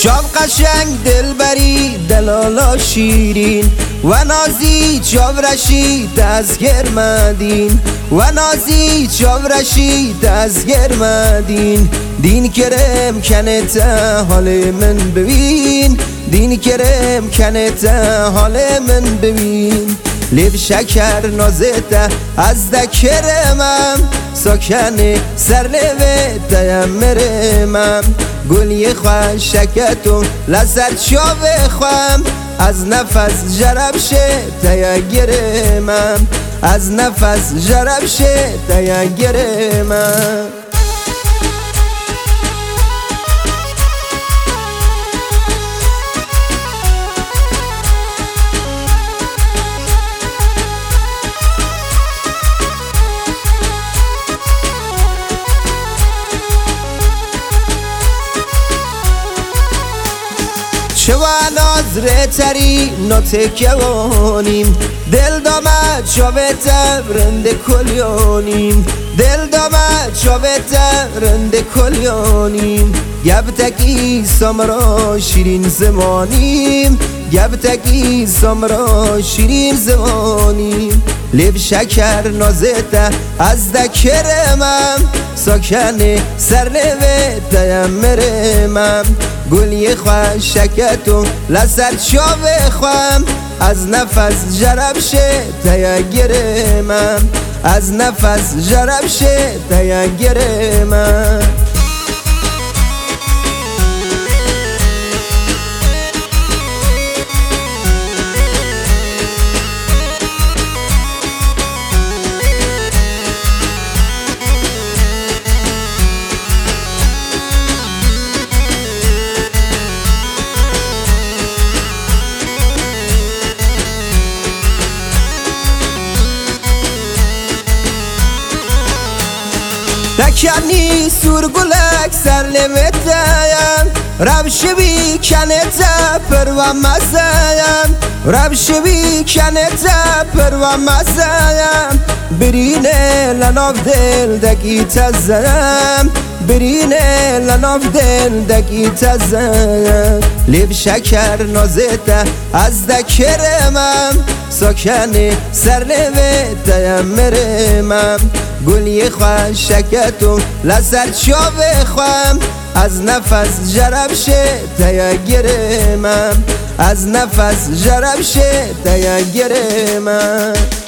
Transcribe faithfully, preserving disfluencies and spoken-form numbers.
چاو قشنگ دلبری دلالا شیرین و نازی چاورشی دست گرمدین و نازی چاورشی دست گرمدین دین کرم کنت حال من ببین دین کرم کنت حال من ببین لب شکر نازته از دکرمم ساکن سر لبه مرمم گلی خواه شکتو لسر چاوه خوام از نفس جرب شه تیا گرمم از نفس جرب شه تیا گرمم چوان آزره تری نتکوانیم دل دامد شاوت رند کلیانیم دل دامد شاوت رند کلیانیم گب تکی سامرا شیرین زمانیم گب تکی سامرا شیرین زمانیم لب شکر نازته از دکرمم ساکن سر لبه مرمم گلی خواه شکتو لسر چاوه خوام از نفس جرب شه تیا گرمم از نفس جرب شه تیا گرمم دکنی سرگلک سر لبتایم روش بی کنتا پر و مزایم روش بی کنتا پر و مزایم برینه لناف دل دکی تزم برینه لناف دل دکی تزم لب شکر نازته از دکرمم ساکن سر لبه مرمم گلی خواه شکتو لسر چاوه خوام از نفس جرب شه تیا گرمم از نفس جرب شه تیا گرمم